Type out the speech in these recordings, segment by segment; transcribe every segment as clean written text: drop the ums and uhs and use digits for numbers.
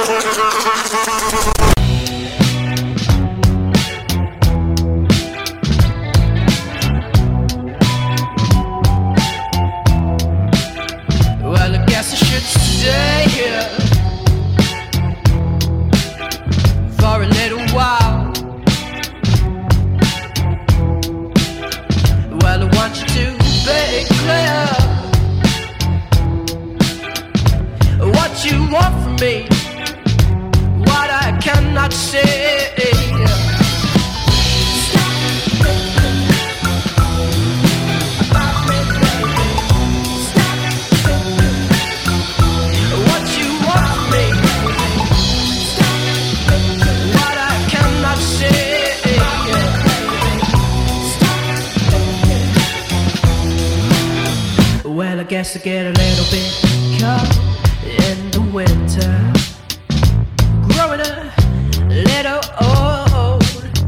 Well, I guess I should stay here for a little while. Well, I want you to be clear what you want from me, what I cannot say. Well, I guess I get a little bit caught in the winter, growing a little old.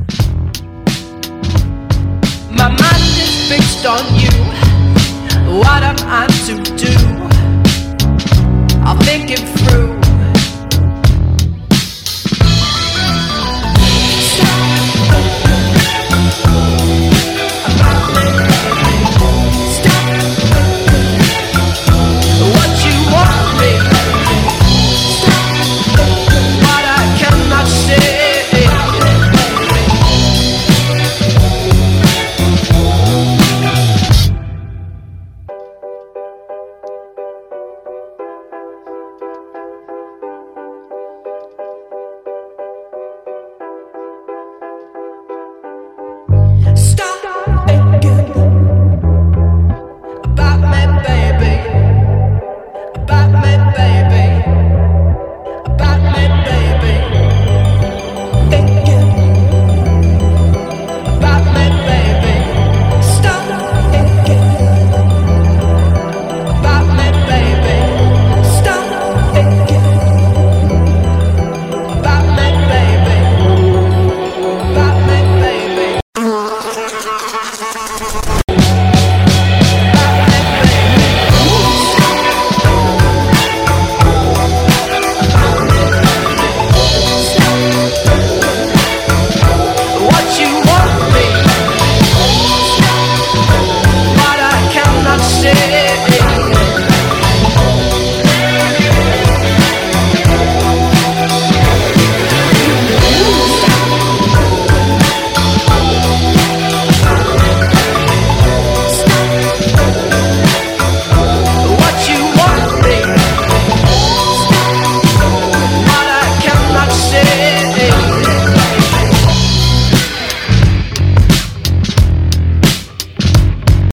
My mind is fixed on you. What am I to do? I'm thinking